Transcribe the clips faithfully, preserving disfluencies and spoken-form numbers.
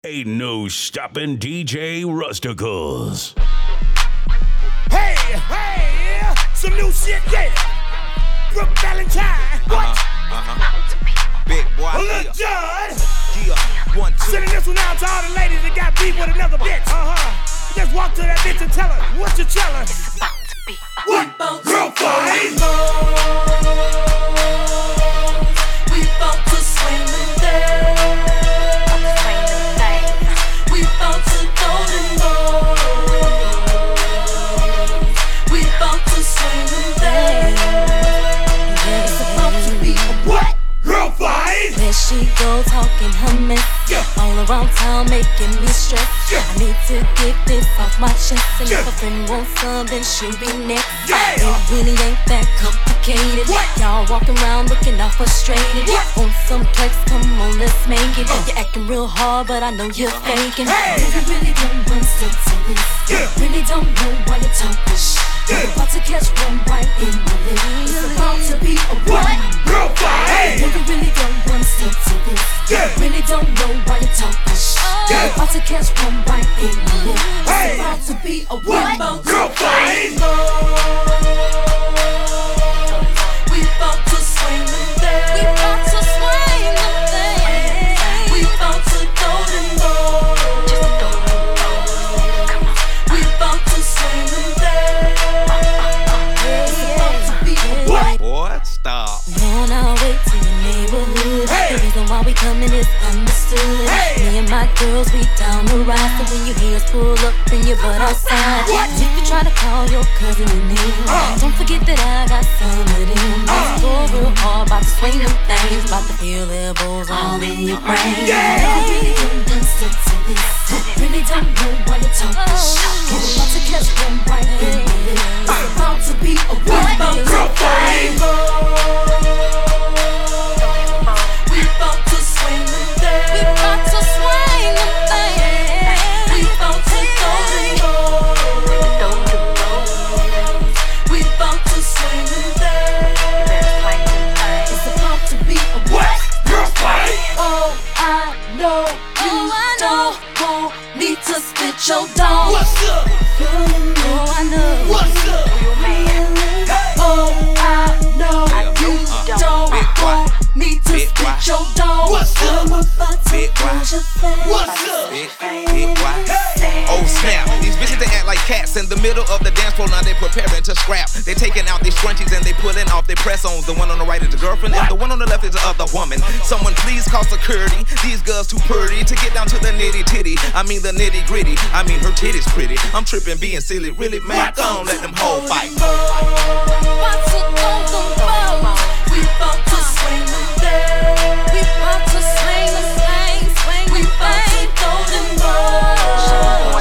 Ain't no stopping D J Rusticles. Hey, hey, some new shit, yeah. Brooke Valentine, what? Uh-huh, uh-huh. Big boy, Look, John. Yeah, one, two. Sending this one out to all the ladies that got beef with another bitch. Uh-huh. Just walk to that bitch and tell her what you tell her. It's about to be a What? Girl fight. We bout to swing them there. We bout to go them more. We bout to swing them there. It's about to be a What? Girl fight. There she go talking her mess. Yeah. All around town making me stress. Yeah. I need to get this off my chest. And Yeah. if a friend wants some, then she'll be next. Yeah. It really ain't that complicated. What? Y'all walking around looking all frustrated. What? On some flex, come on, let's make it. You're acting real hard, but I know you're faking. Hey. You really don't want to to this. Yeah. Really don't know why you're talking shit. Yeah. You're about to catch one right in my lips. It's about to be a What? what? Girl fight. You really don't want to to this. Yeah. Really don't know why you're talking shit. Yeah. You're about to catch one right in my lips. Hey. It's about to be a What? what? Girl fight. We bout to swing them there. We about to swing them there. We bout to go them more. We bout to swing them there. It's about to be a What? Boy, stop. We on our way to your neighborhood. Hey. The reason why we coming is understood. Hey. Me and my girls, we down the ride. So when you hear us pull up, bring your butt outside. What? If you try to call your cousin in here, Uh. don't forget that I got some of them. Let's go real hard, about to swing them things, about to feel elbows all in your brain. Yeah. You really don't listen to this. Really don't know why you're talking shit. You're about to catch one right in my lips. It's about to be a what? Girl fight. We bout to swing them there. We about to swing them there. We bout to go them more. We bout to swing them there. It's about to be a What? Girl fight. Oh, I know you Oh, I know. don't want me to spit your dog. What's up? Oh, I know. What's up? Oh, I know you uh, don't big boy. want me to Big boy. spit your dog. What's up? About to Big boy. close your face. What's up? Big, big boy. Oh snap, these bitches they act like cats in the middle of the dance floor. Now they preparing to scrap. They taking out these scrunchies and they pulling off their press-ons. The one on the right is the girlfriend and the one on the left is the other woman. Someone please call security. These girls too pretty to get down to the nitty titty. I mean the nitty gritty. I mean her titty's pretty. I'm tripping being silly, really man. Don't let them whole fight. About to go them both. We bout to swing them there. We about to swing them things, swing We them bout to things. go them more.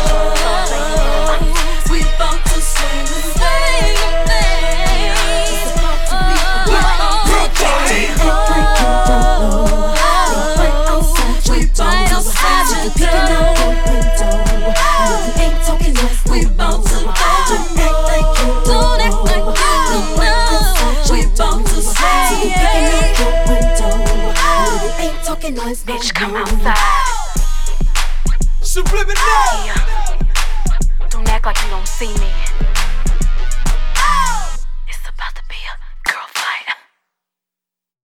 We bout to swing them Swing them things. It's about to be a Oh, Girl fight. We bout to swing them there. We bout to go them more. don't act like you don't know. We bout to swing them Bitch, Come outside. Subliminal. Don't act like you don't see me.